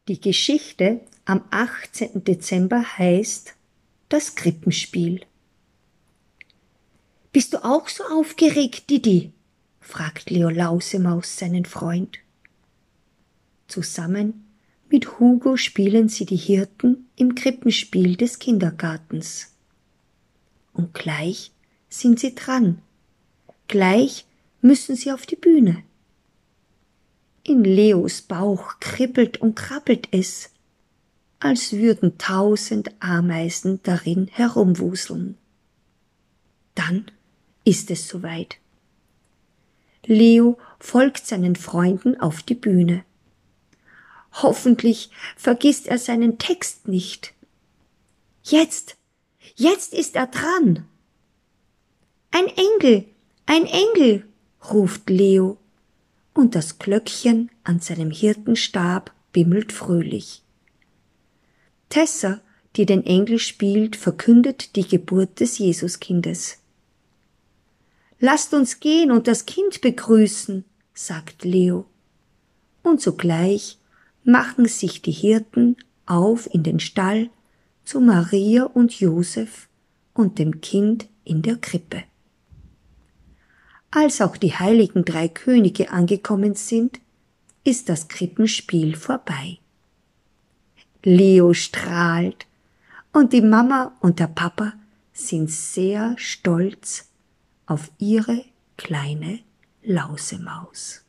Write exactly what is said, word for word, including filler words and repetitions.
Die Geschichte am achtzehnten Dezember heißt Das Krippenspiel. »Bist du auch so aufgeregt, Didi?« fragt Leo Lausemaus seinen Freund. Zusammen mit Hugo spielen sie die Hirten im Krippenspiel des Kindergartens. Und gleich sind sie dran. Gleich müssen sie auf die Bühne. In Leos Bauch kribbelt und krabbelt es, als würden tausend Ameisen darin herumwuseln. Dann ist es soweit. Leo folgt seinen Freunden auf die Bühne. Hoffentlich vergisst er seinen Text nicht. Jetzt, jetzt ist er dran. Ein Engel, ein Engel, ruft Leo, und das Glöckchen an seinem Hirtenstab bimmelt fröhlich. Tessa, die den Engel spielt, verkündet die Geburt des Jesuskindes. »Lasst uns gehen und das Kind begrüßen«, sagt Leo. Und sogleich machen sich die Hirten auf in den Stall zu Maria und Josef und dem Kind in der Krippe. Als auch die heiligen drei Könige angekommen sind, ist das Krippenspiel vorbei. Leo strahlt und die Mama und der Papa sind sehr stolz auf ihre kleine Lausemaus.